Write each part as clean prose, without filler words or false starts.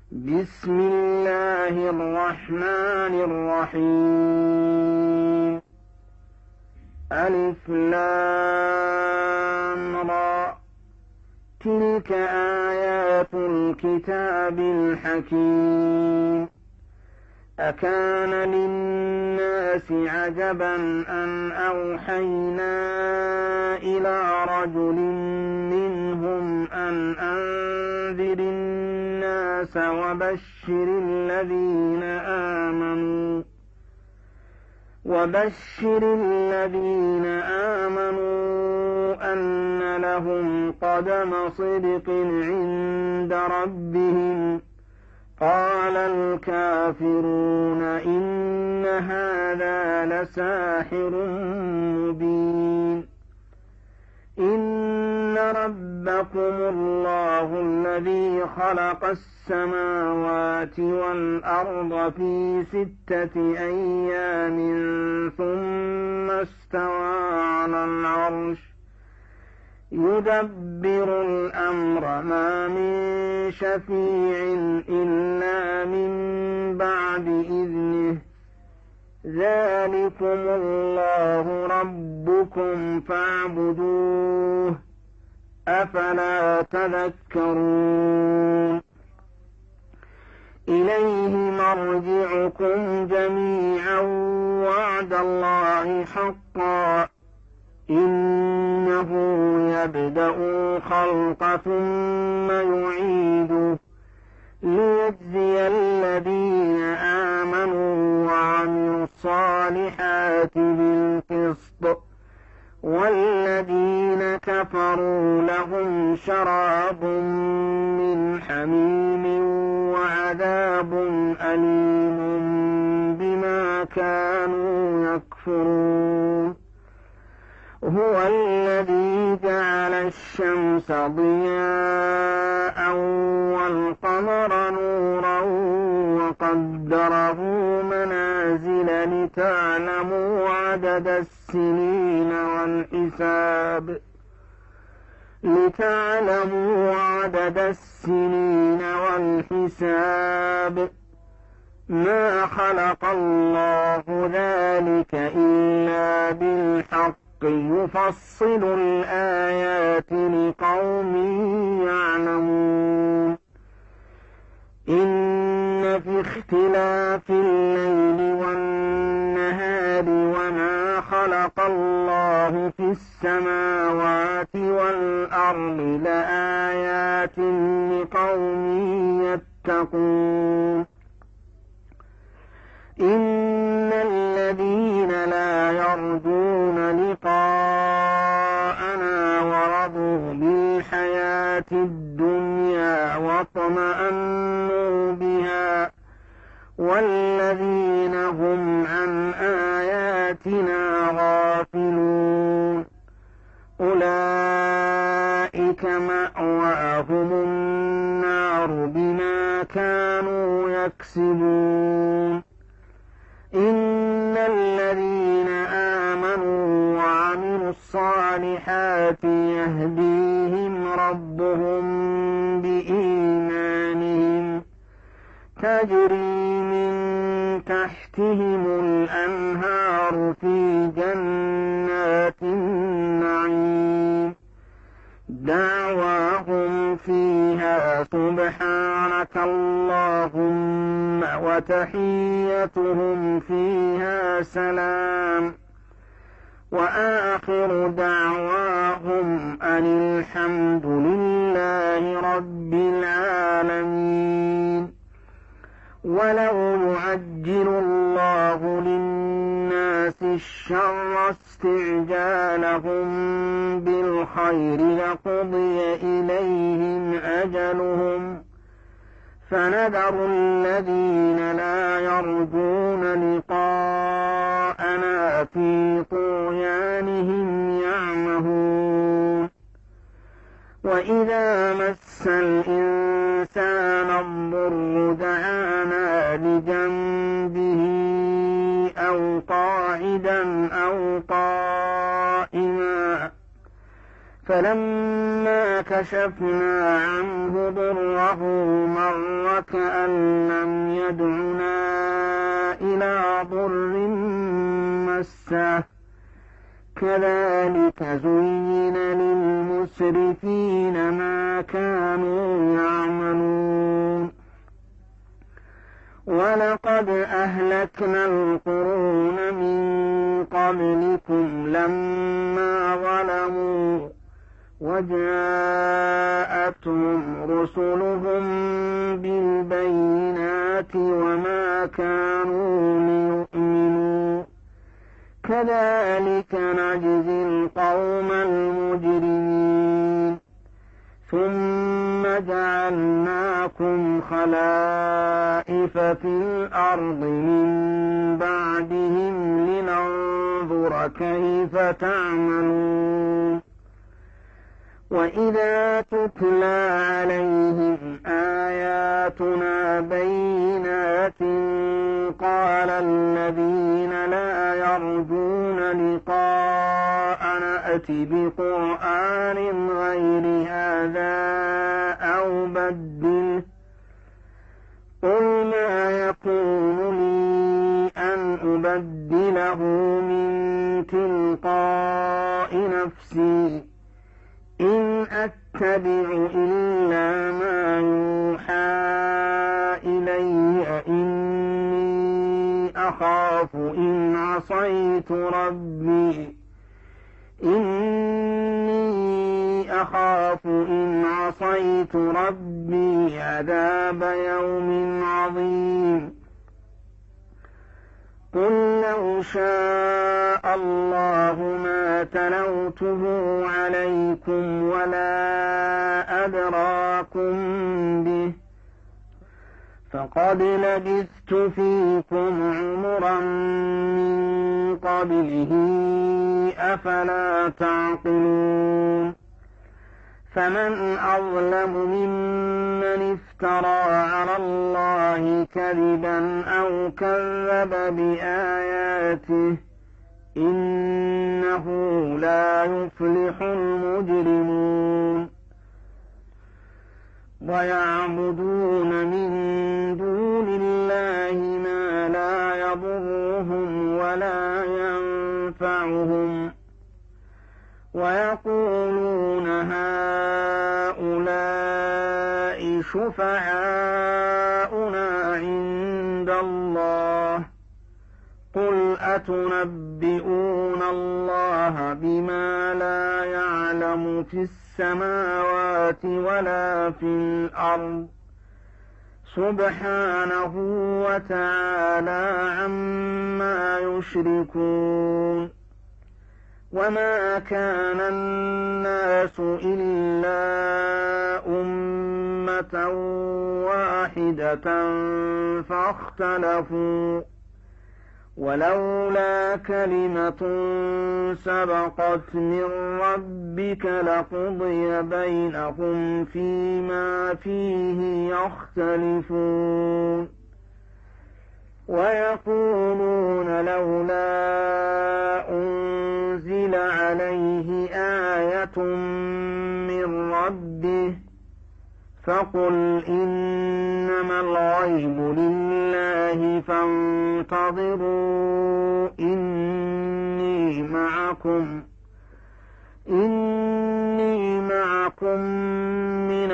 بسم الله الرحمن الرحيم. ألف لام را، تلك آيات الكتاب الحكيم. أكان للناس عجبا أن أوحينا إلى رجل منهم أن أنذر الناس وبشر الذين آمنوا أن لهم قدم صدق عند ربهم. قال الكافرون إن هذا لساحر مبين. إن ربكم الله الذي خلق السماوات والأرض في 6 أيام ثم استوى على العرش يدبر الأمر ما من شفيع إلا من بعد إذنه. ذلكم الله ربكم فاعبدوه أفلا تذكرون. إليه مرجعكم جميعا وعد الله حقا إنه يبدأ الخلق ثم يعيده ليجزي الذين آمنوا وعملوا الصالحات بالقسط والذين كفروا لهم شراب من حميم وعذاب أليم بما كانوا يكفرون. هو الذي جعل الشمس ضياء والقمر نورا وقدره منازل لتعلموا عدد السنين والحساب. ما خلق الله ذلك إلا بالحق يفصل الآيات لقوم يعلمون. إن في اختلاف الليل والنهار وما خلق الله في السماوات والأرض لآيات لقوم يتقون. إن الذين لا يرجون لقاءنا ورضوا بالحياة الدنيا واطمأنوا بها والذين هم عن آياتنا غافلون أولئك مأواهم النار بما كانوا يكسبون. إن الذين آمنوا وعملوا الصالحات يهديهم ربهم بإيمانهم تجري من تحتهم الأنهار في جنات النعيم. دعواهم فيها سبحانك اللهم وتحيتهم فيها سلام وآخر دعواهم أن الحمد لله رب العالمين. ولو يعجل الله للناس الشر استعجالهم بالخير لقضي إليهم أجلهم فنذر الذين لا يرجون لقاءنا في طغيانهم يعمهون. وإذا مس الإنسان الضر دعانا لجنبه أو قاعدا أو قائما فلما كشفنا عنه ضره مر وكأن لم يدعنا إلى ضر مسه كذلك زين للمسرفين ما كانوا يعملون ولقد أهلكنا القرون من قبلكم لما ظلموا وجاءتهم رسلهم بالبينات وما كانوا ليؤمنوا كذلك نجزي القوم المجرمين ثم جعلناكم خلائف في الأرض من بعدهم لننظر كيف تعملون وإذا تتلى عليهم آياتنا بينات قال الذين لا يرجون لقاءنا ائت بقرآن غير هذا أو بدله قل ما يكون لي أن أبدله من تلقاء نفسي إن أتبع إلا ما يوحى إلي إني أخاف إن عصيت ربي عذاب يوم عظيم قل لو شاء الله ما تلوته عليكم ولا أدراكم به فقد لبثت فيكم عمرا من قبله أفلا تعقلون فمن أظلم ممن افترى على الله كذبا أو كذب بآياته إنه لا يفلح المجرمون ويعبدون من دون الله ما لا يضرهم ولا ينفعهم ويقولون هؤلاء شفعاؤنا عند الله قل أتنبئون الله بما لا يعلم في السماوات ولا في الأرض سبحانه وتعالى عما يشركون وما كان الناس إلا أمة واحدة فاختلفوا ولولا كلمة سبقت من ربك لقضي بينهم فيما فيه يختلفون ويقولون لولا أنزل عليه آية من ربه فقل إنما الغيب لله فانتظروا إني معكم من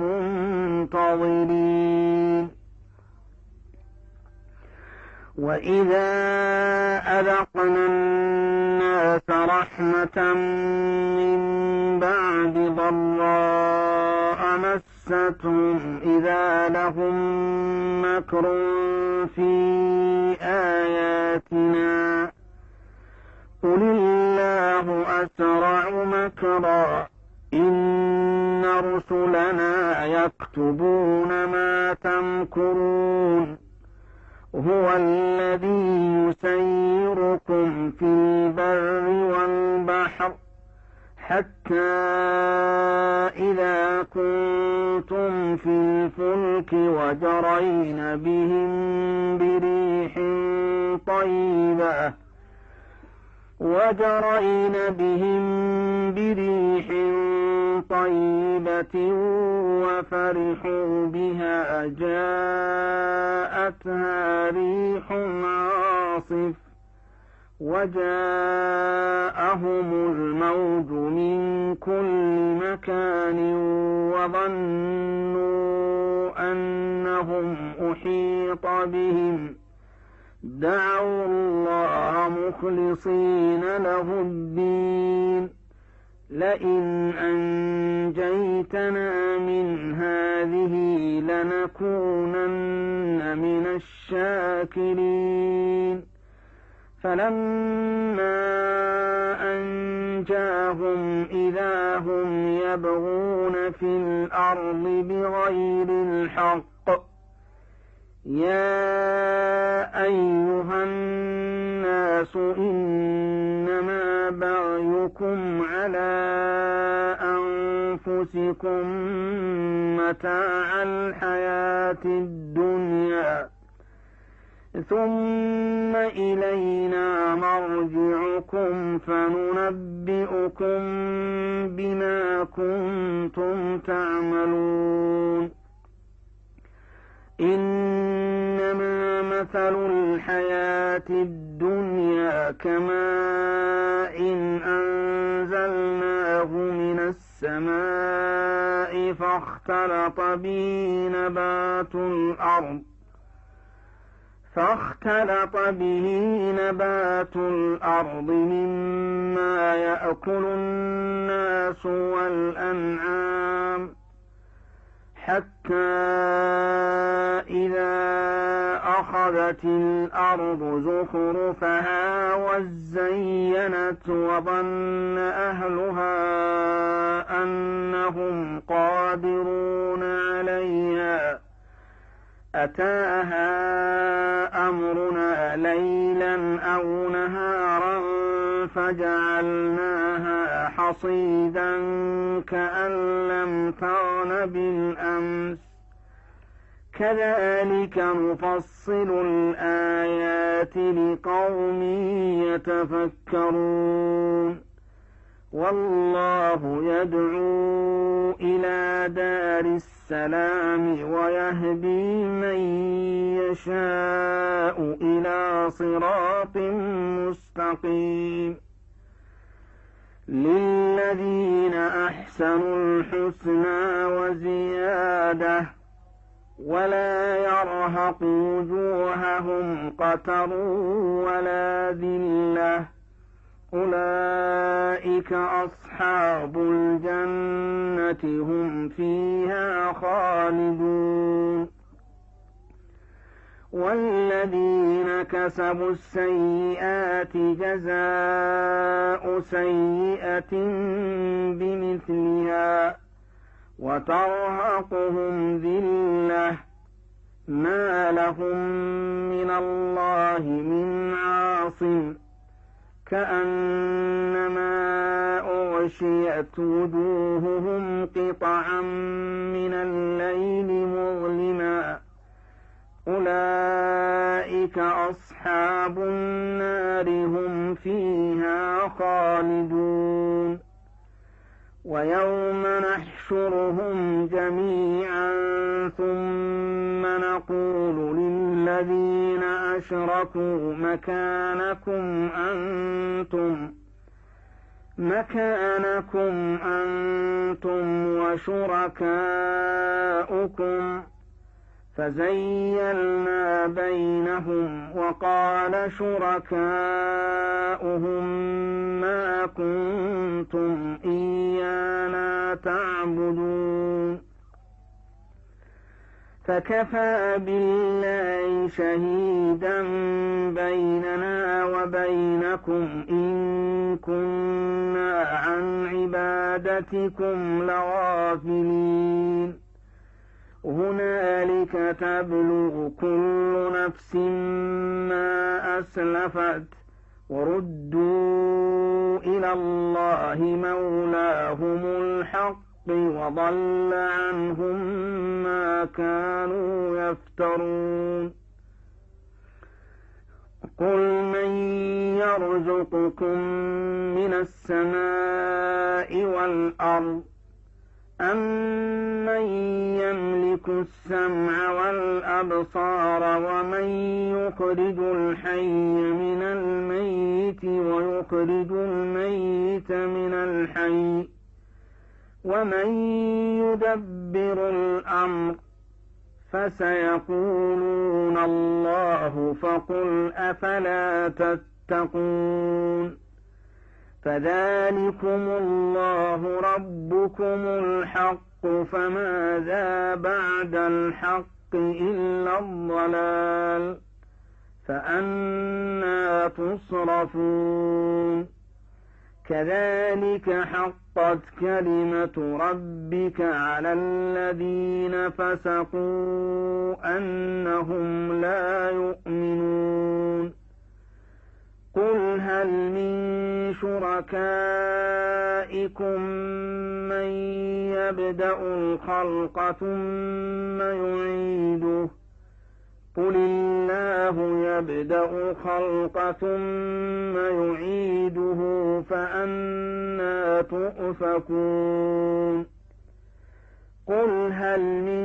المنتظرين وإذا أذقنا الناس رحمة من بعد ضراء مستهم إذا لهم مكر في آياتنا قل الله أسرع مكرا إن رسلنا يكتبون ما تمكرون هو الذي يسيركم في البر والبحر حتى إذا كنتم في الفلك وجرين بهم بريح طيبة وجرين بهم بريح طيبة وفرحوا بها جاءتها ريح عاصف وجاءهم الموج من كل مكان وظنوا أنهم أحيط بهم دعوا الله مخلصين له الدين لئن أنجيتنا من هذه لنكونن من الشاكرين فلما أنجاهم إذا هم يبغون في الأرض بغير الحق يا أيها الناس إنما بغيكم على أنفسكم متاع الحياة الدنيا ثم إلينا مرجعكم فننبئكم بما كنتم تعملون إنما مثل الحياة الدنيا كماء أنزلناه من السماء فاختلط به نبات الأرض مما يأكل الناس والأنعام حتى إذا أخذت الأرض زخرفها وزينت وظن أهلها أنهم قادرون عليها أتاها أمرنا ليلا أو نهارا فجعلناها حصيدا كأن لم تغن بالأمس كذلك نفصل الآيات لقوم يتفكرون والله يدعو إلى دار السلام ويهدي من يشاء إلى صراط مستقيم للذين أحسنوا الحسنى وزيادة ولا يرهق وجوههم قتر ولا ذلة أولئك أصحاب الجنة هم فيها خالدون والذين كسبوا السيئات جزاء سيئة بمثلها وترهقهم ذلة ما لهم من الله من عاصم كأنما أغشيت وجوههم قطعا من الليل مظلما أولئك أصحاب النار هم فيها خالدون ويوم نحشرهم جميعا ثم نقول للذين أشركوا مكانكم أنتم وشركاؤكم فزيلنا بينهم وقال شركاؤهم ما كنتم إيانا تعبدون فكفى بالله شهيدا بيننا وبينكم إن كنا عن عبادتكم لغافلين هنالك تبلو كل نفس ما أسلفت وردوا إلى الله مولاهم الحق وضل عنهم ما كانوا يفترون قل من يرزقكم من السماء والأرض أمن يملك السمع والأبصار ومن يخرج الحي من الميت ويخرج الميت من الحي ومن يدبر الأمر فسيقولون الله فقل أفلا تتقون فذلكم الله ربكم الحق فماذا بعد الحق إلا الضلال فأنى تصرفون كذلك حقت كلمة ربك على الذين فسقوا أنهم لا يؤمنون قل هل من شركائكم من يبدأ الخلق ثم يعيده قل الله يبدأ الخلق ثم يعيده فأنى تؤفكون قل هل من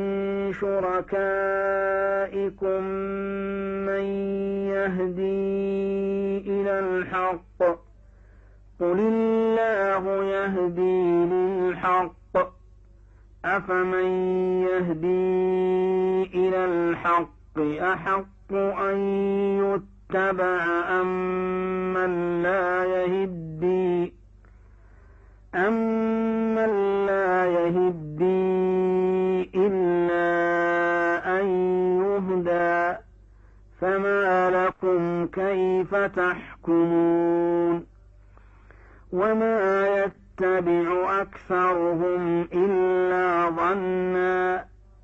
شركائكم من يهدي إلى الحق قل الله يهدي للحق أفمن يهدي إلى الحق أحق أن يتبع أمن لا يهدي إلا أن يهدى فما لكم كيف تحكمون وما يتبع أكثرهم إلا ظنا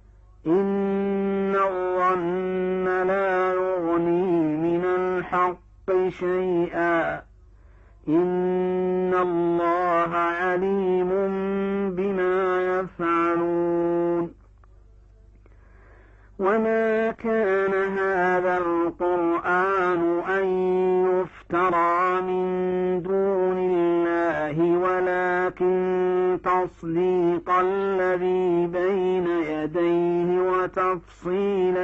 إن الظن لا يغني من الحق شيئا إن الله عليم بما يفعلون وما كان هذا القرآن أن يفترى من دون الله ولكن تصديق الذي بين يديه وتفصيل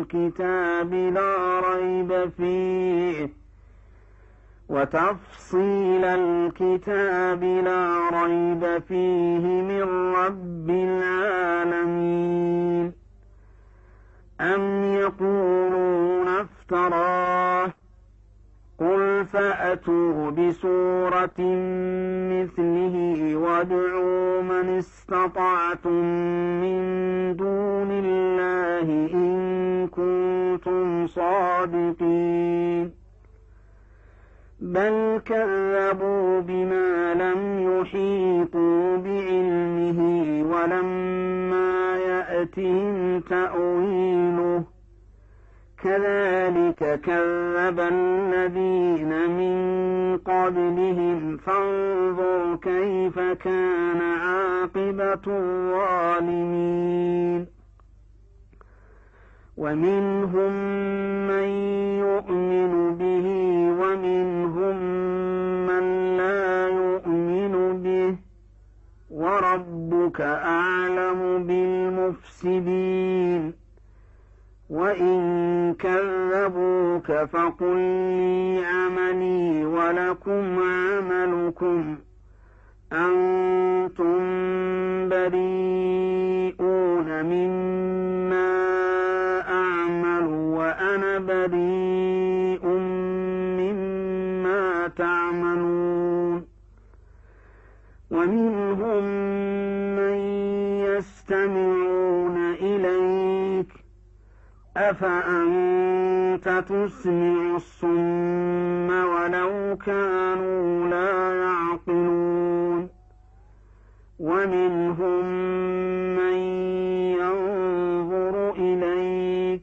الكتاب لا ريب فيه من رب العالمين أم يقولون افتراه قل فأتوا بسورة مثله وادعوا من استطعتم من دون الله إن كنتم صادقين بل كذبوا بما لم يحيطوا بعلمه ولما يأتهم تأويله كذلك كذب الذين من قبلهم فانظر كيف كان عاقبة الظالمين ومنهم من يؤمن به ومنهم من لا يؤمن به وربك أعلم بالمفسدين وإن كذبوك فقل لي عملي ولكم عملكم أنتم بريئون مما أعمل وأنا بريء مما تعملون ومنهم من يستمعون إليك أفأنت تسمع الصم ولو كانوا لا يعقلون ومنهم من ينظر إليك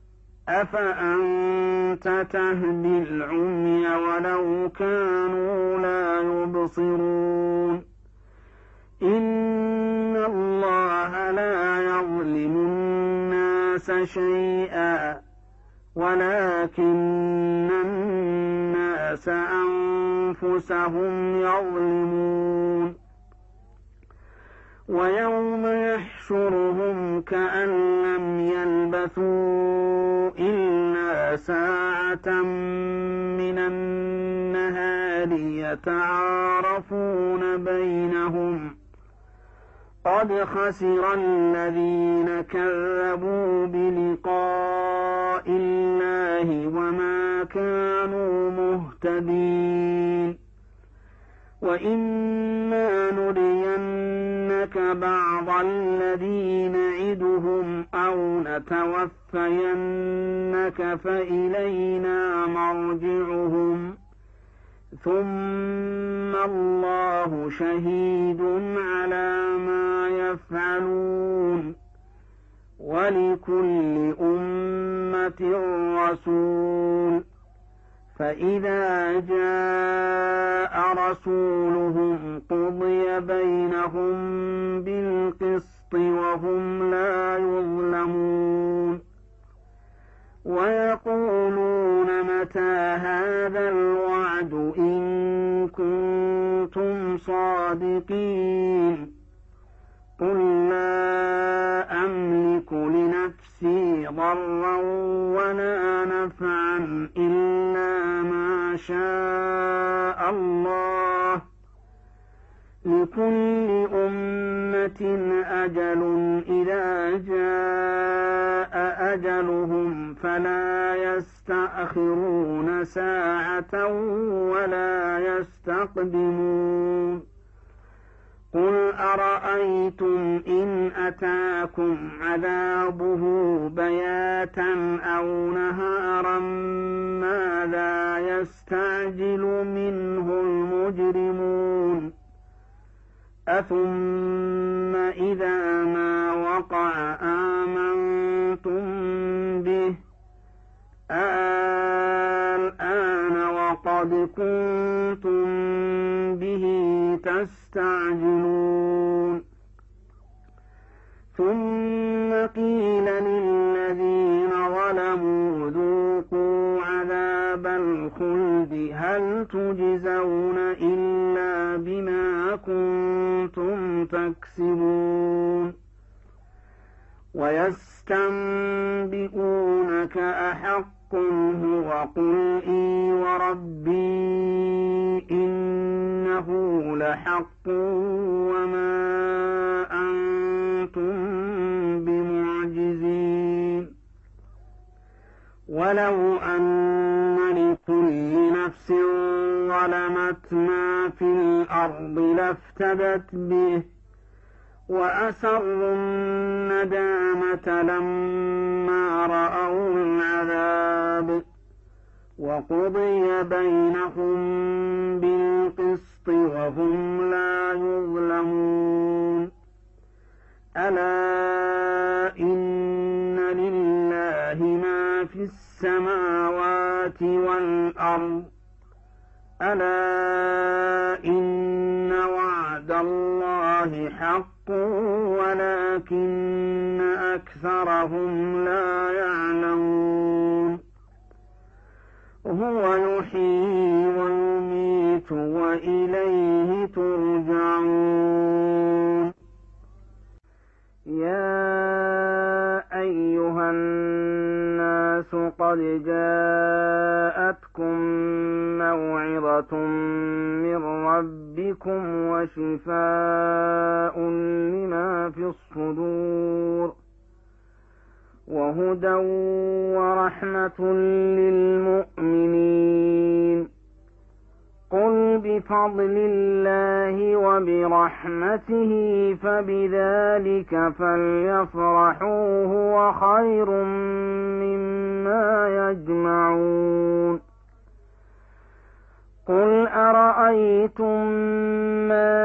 أفأنت تهدي العمي ولو كانوا لا يبصرون إن الله لا يظلم الناس شيئا ولكن الناس أنفسهم يظلمون ويوم يحشرهم كأن لم يلبثوا إلا ساعة من النهار يتعارفون بينهم قد خسر الذين كذبوا بلقاء الله وما كانوا مهتدين وإما نرينك بعض الذي نعدهم أو نتوفينك فإلينا مرجعهم ثم الله شهيد على ما يفعلون ولكل أمة رسول فإذا جاء رسولهم قضي بينهم بالقسط وهم لا يظلمون ويقولون متى هذا الوعد إن كنتم صادقين قل لا أملك لنفسي ضرا ولا نفعا إلا ما شاء الله لكل أمة أجل إذا جاء أجلهم فلا يستأخرون ساعة ولا يستقدمون قل أرأيتم إن أتاكم عذابه بياتا أو نهارا ماذا يستعجل منه المجرمون أثم إذا ما وقع آمنتم به الآن وقد كنتم به تستعجلون ثم قيل للذين ظلموا ذوقوا عذاب الخلد هل تجزون إلا بما كنتم تكسبون ويستنبئونك أحق هو قل إي وربي إنه لحق وما أنتم بمعجزين ولو أن لكل نفس ظلمت ما في الأرض لافتدت به وأسروا الندامة لما رأوا العذاب وقضي بينهم بالقسط وهم لا يظلمون ألا إن لله ما في السماوات والأرض ألا إن وعد الله حق ولكن أكثرهم لا يعلمون هو يحيي ويميت وإليه ترجعون يا أيها الناس قد جاءتكم موعظة من ربكم وشفاء لما في الصدور وهدى ورحمة للمؤمنين قل بفضل الله وبرحمته فبذلك فليفرحوا هو خير مما يجمعون قل أرأيتم ما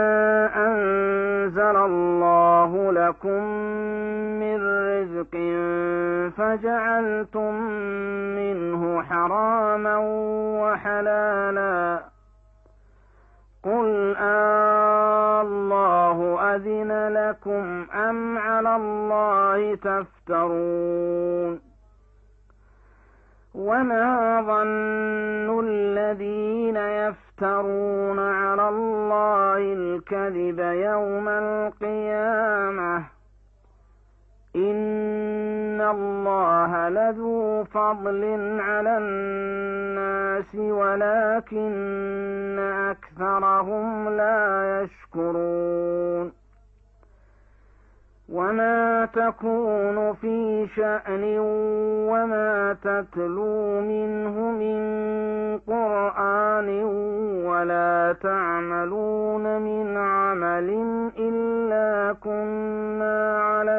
أنزل الله لكم من رزق فجعلتم منه حراما وحلالا قل الله أذن لكم أم على الله تفترون وما ظن الذين يفترون على الله الكذب يوم القيامة إن الله لذو فضل على الناس ولكن أكثرهم لا يشكرون وما تكون في شأن وما تتلو منه من قرآن ولا تعملون من عمل إلا كنا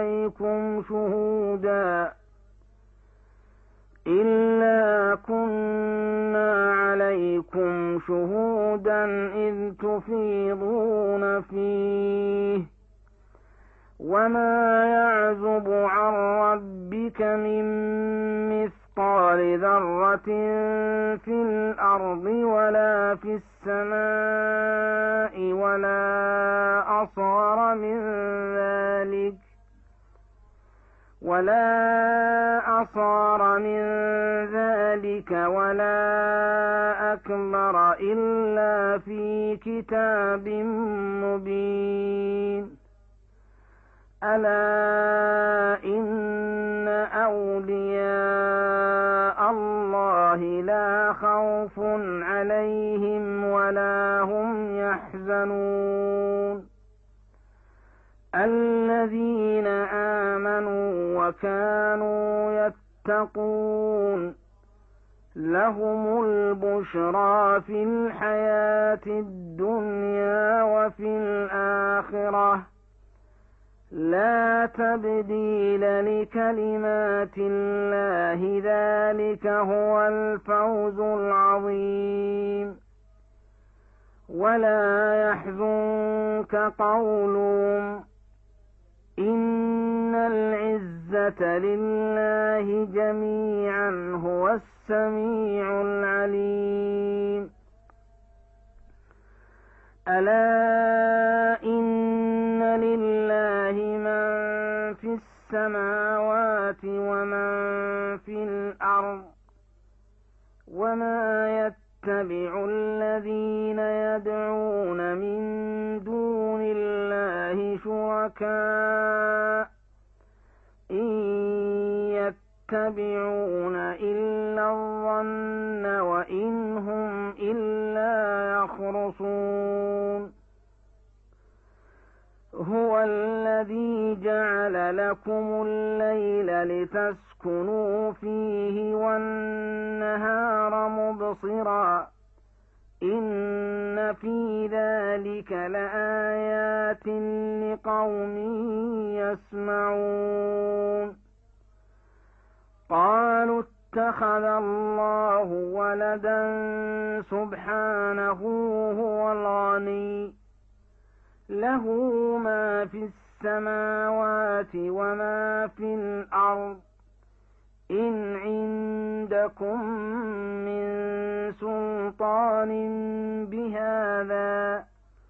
عليكم شهودا إذ تفيضون فيه وما يعزب عن ربك من مثقال ذرة في الأرض ولا في السماء ولا أصغر من ذلك ولا أكبر إلا في كتاب مبين ألا إن أولياء الله لا خوف عليهم ولا هم يحزنون الذين آمنوا وكانوا يتقون لهم البشرى في الحياة الدنيا وفي الآخرة لا تبديل لكلمات الله ذلك هو الفوز العظيم ولا يحزنك قولهم إن العزة لله جميعا هو السميع العليم ألا إن لله من في السماوات ومن في الأرض وما يتبع الذين يدعون من دون الله شركاء إن يتبعون إلا الظن وإن هم إلا يخرصون هو الذي جعل لكم الليل لتسكنوا فيه والنهار مبصرا إن في ذلك لآيات لقوم يسمعون قالوا اتخذ الله ولدا سبحانه هو الغني له ما في السماوات وما في الأرض إن عندكم من سلطان بهذا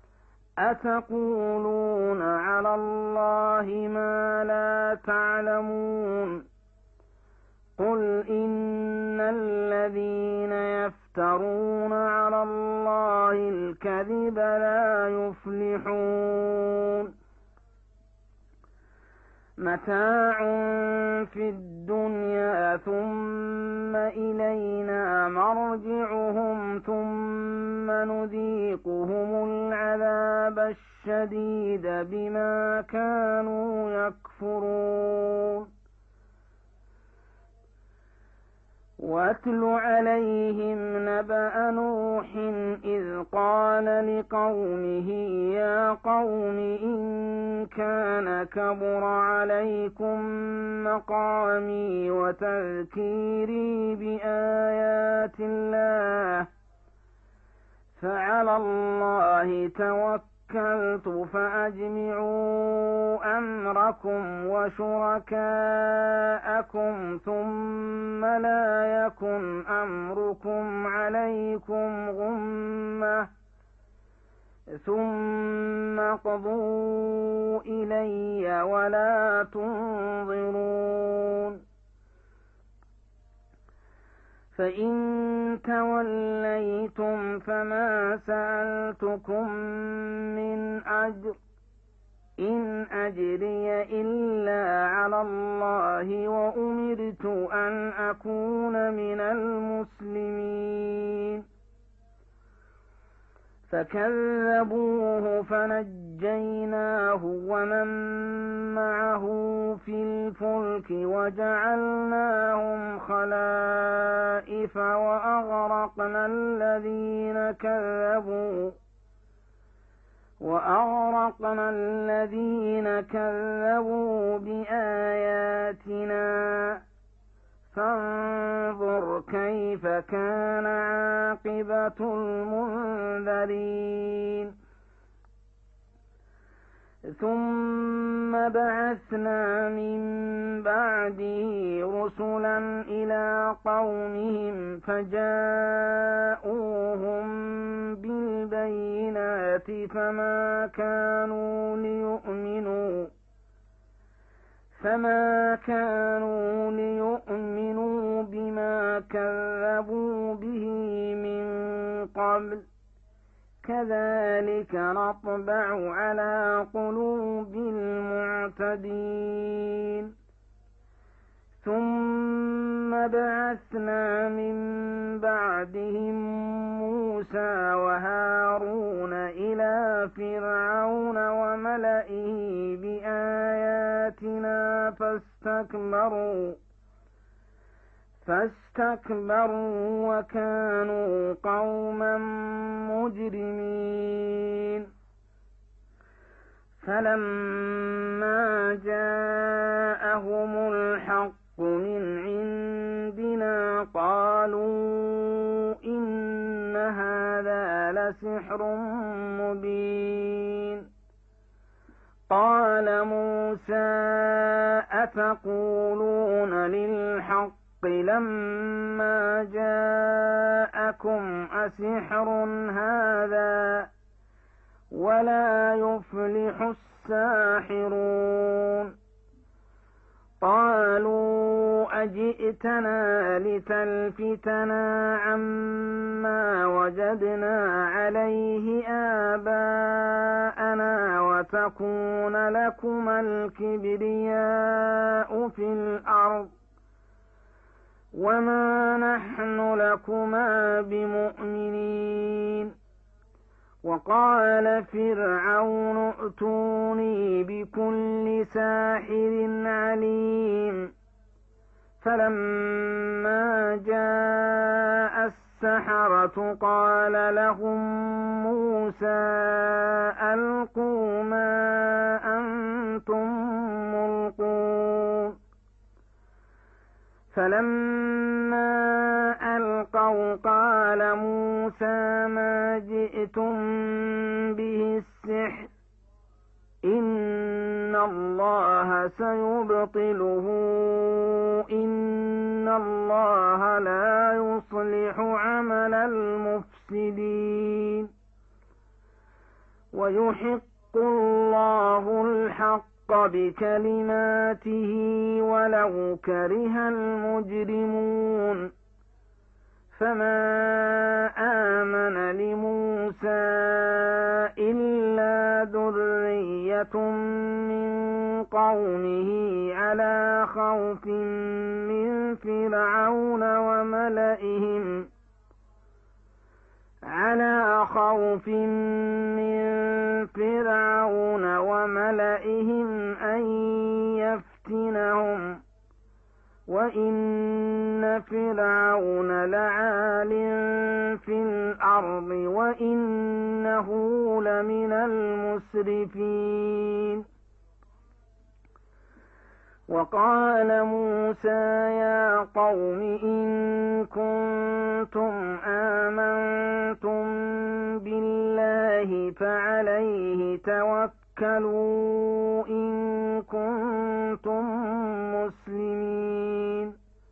أتقولون على الله ما لا تعلمون قل إن الذين يفترون على الله الكذب لا يفلحون متاع في الدنيا ثم إلينا مرجعهم ثم نذيقهم العذاب الشديد بما كانوا يكفرون واتل عليهم نبأ نوح إذ قال لقومه يا قوم إن كان كبر عليكم مقامي وتذكيري بآيات الله فعلى الله توكلت فأجمعوا أمركم وشركاءكم ثم لا يكن أمركم عليكم غمة ثم اقضوا إلي ولا تنظرون فإن توليتم فما سألتكم من أجر إن أجري إلا على الله وأمرت أن أكون من المسلمين. فكذبوه فنجيناه ومن معه في الفلك وجعلناهم خلائف وأغرقنا الذين كذبوا بآياتنا فانظر كيف كان عاقبة المنذرين. ثم بعثنا من بعده رسلا إلى قومهم فجاءوهم بالبينات فما كانوا ليؤمنوا بما كذبوا به من قبل كذلك نطبع على قلوب المعتدين. ثم بعثنا من بعدهم موسى وهارون إلى فرعون وملئه بآياتنا فاستكبروا وكانوا قوما مجرمين. فلما جاءهم الحق من عندنا قالوا إن هذا لسحر مبين. قال موسى أتقولون للحق لما جاءكم أسحر هذا ولا يفلح الساحرون. قالوا أجئتنا لتلفتنا عما وجدنا عليه آباءنا وتكون لكما الكبرياء في الأرض وما نحن لكما بمؤمنين. وقال فرعون ائتوني بكل ساحر عليم. فلما جاء السحرة قال لهم موسى ألقوا ما أنتم ملقون. فلما ألقوا قال موسى ما جئتم به السحر إن الله سيبطله إن الله لا يصلح عمل المفسدين ويحق الله الحق بكلماته ولو كره المجرمون. فما آمن لموسى إلا ذرية من قومه على خوف من فرعون وملئهم أن يفتنهم وإن فرعون لعال في الأرض وإنه لمن المسرفين. وقال موسى يا قوم إن كنتم آمنتم بالله فعليه توكلوا إن كنتم مسلمين.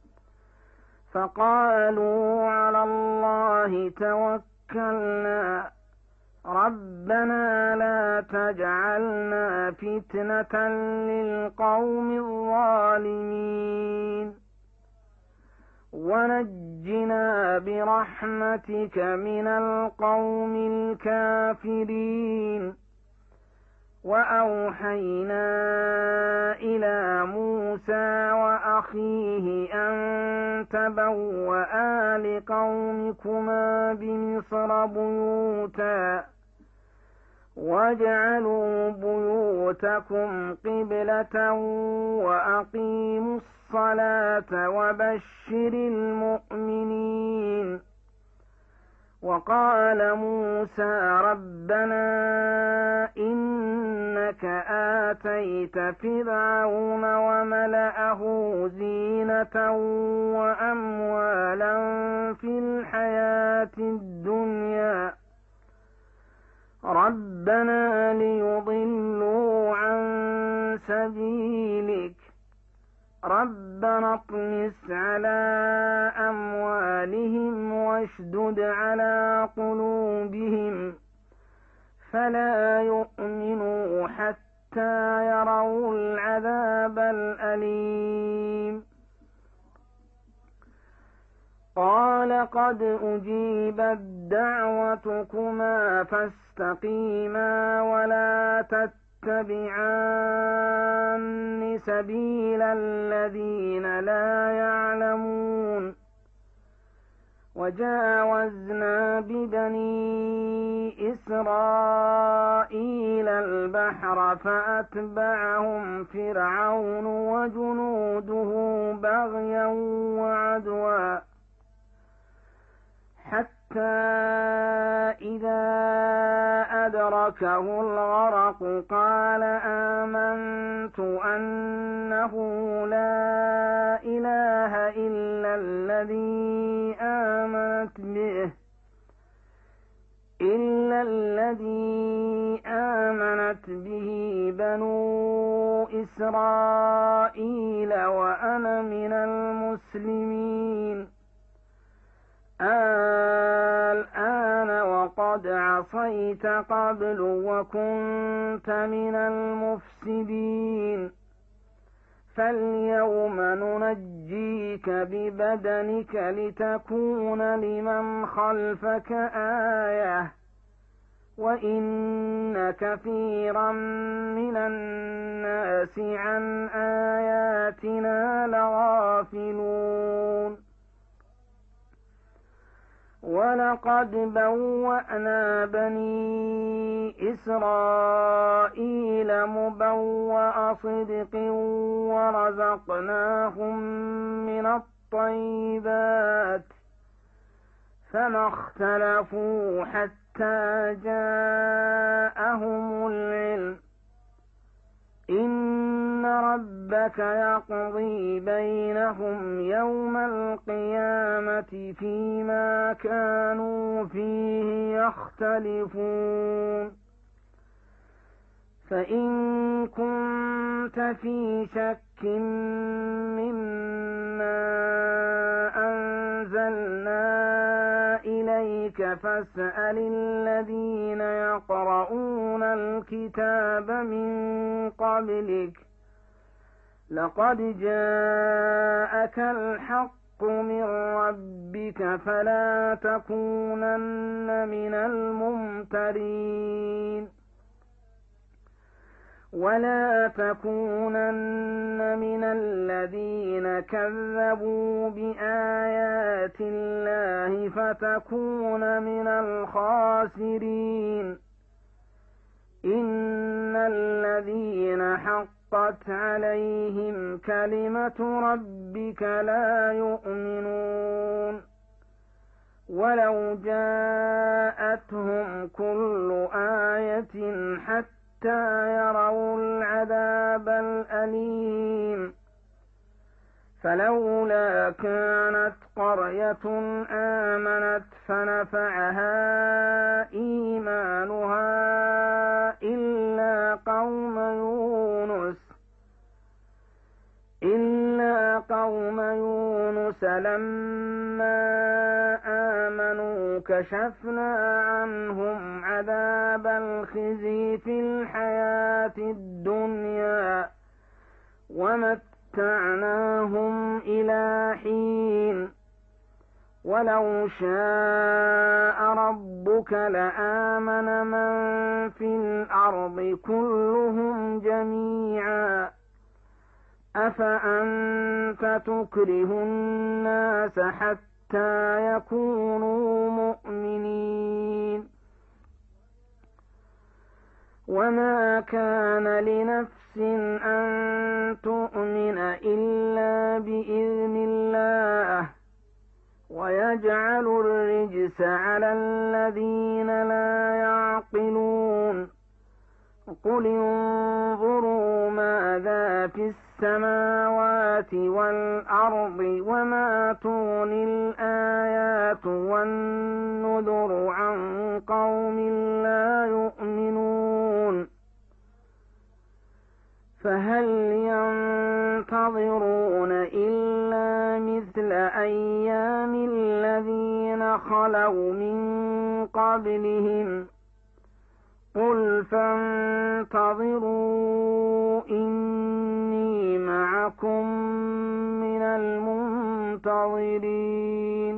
فقالوا على الله توكلنا ربنا لا تجعلنا فتنة للقوم الظالمين ونجنا برحمتك من القوم الكافرين. وأوحينا إلى موسى وأخيه أن تبوأ لقومكما بمصر بيوتا واجعلوا بيوتكم قبلة وأقيموا الصلاة وبشر المؤمنين. وقال موسى ربنا إنك آتيت فرعون وملأه زينة وأموالا في الحياة الدنيا ربنا ليضلوا عن سبيلك ربنا اطمس على أموالهم واشدد على قلوبهم فلا يؤمنوا حتى يروا العذاب الأليم. قال قد أجيبت دعوتكما فاستقيما ولا تتبعان سبيل الذين لا يعلمون. وجاوزنا ببني إسرائيل البحر فأتبعهم فرعون وجنوده بغيا وعدوا حتى إذا أدركه الغرق قال آمنت أنه لا إله إلا الذي آمنت به بنو إسرائيل وأنا من المسلمين. الآن وقد عصيت قبل وكنت من المفسدين فاليوم ننجيك ببدنك لتكون لمن خلفك آية وإن كثيرا من الناس عن آياتنا لغافلون. ولقد بوأنا بني إسرائيل مبوأ صدق ورزقناهم من الطيبات فما اختلفوا حتى جاءهم العلم إن ربك يقضي بينهم يوم القيامة فيما كانوا فيه يختلفون. فإن كنت في شك مما أنزلنا إليك فاسأل الذين يقرؤون الكتاب من قبلك لقد جاءك الحق من ربك فلا تكونن من الممترين ولا تكونن من الذين كذبوا بآيات الله فتكون من الخاسرين. إن الذين حقت عليهم كلمة ربك لا يؤمنون ولو جاءتهم كل آية حتى يروا العذاب الأليم. فلولا كانت قرية آمنت فنفعها إيمانها إلا قوم يونس لما آمنوا كشفنا عنهم عذاب الخزي في الحياة الدنيا ومتعناهم إلى حين ولو شاء ربك لآمن من في الأرض كلهم جميعا أفأنت تكره الناس حتى يكونوا مؤمنين وما كان لنفس أن تؤمن إلا بإذن الله ويجعل الرجس على الذين لا يعقلون قل انظروا ماذا في السماوات والأرض وما تغني الآيات والنذر عن قوم لا يؤمنون فهل ينتظرون إلا مثل أيام الذين خلوا من قبلهم قل فانتظروا إني معكم من المنتظرين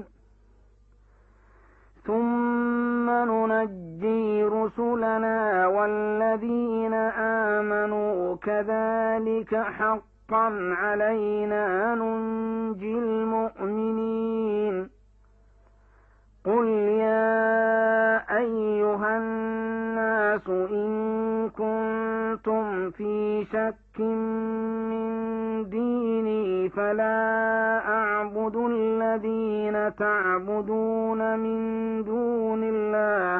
ثم ننجي رسلنا والذين آمنوا كذلك حقا علينا ننجي المؤمنين قل يا أيها الناس إن كنتم في شك من ديني فلا أعبد الذين تعبدون من دون الله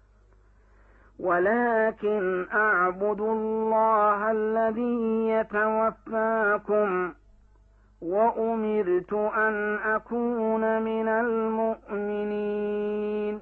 ولكن أعبد الله الذي يتوفاكم وأمرت أن أكون من المؤمنين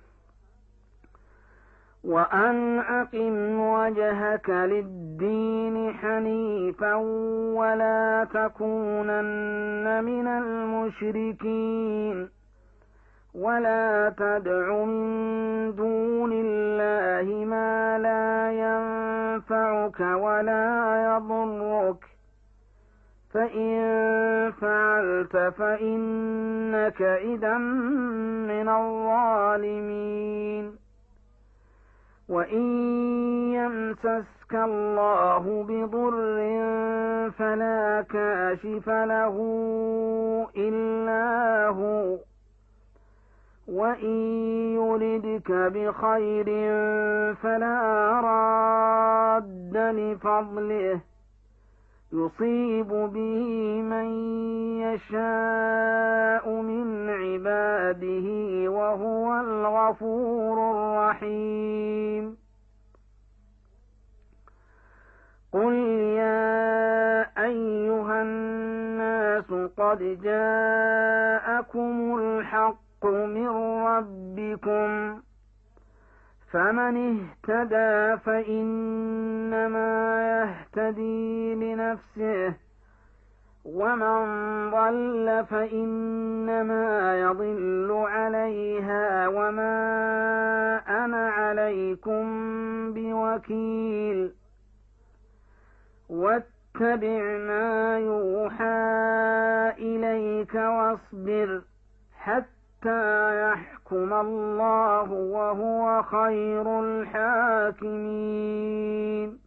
وأن أقم وجهك للدين حنيفا ولا تكونن من المشركين ولا تدع من دون الله ما لا ينفعك ولا يضرك فإن فعلت فإنك إذا من الظالمين وإن يمسسك الله بضر فلا كاشف له إلا هو وإن يردك بخير فلا راد لفضله يصيب به من يشاء من عباده وهو الغفور الرحيم قل يا أيها الناس قد جاءكم الحق من ربكم فمن اهتدى فإنما يهتدي لنفسه ومن ضل فإنما يضل عليها وما أنا عليكم بوكيل واتبع ما يوحى إليك واصبر حتى يحكم الله وهو خير الحاكمين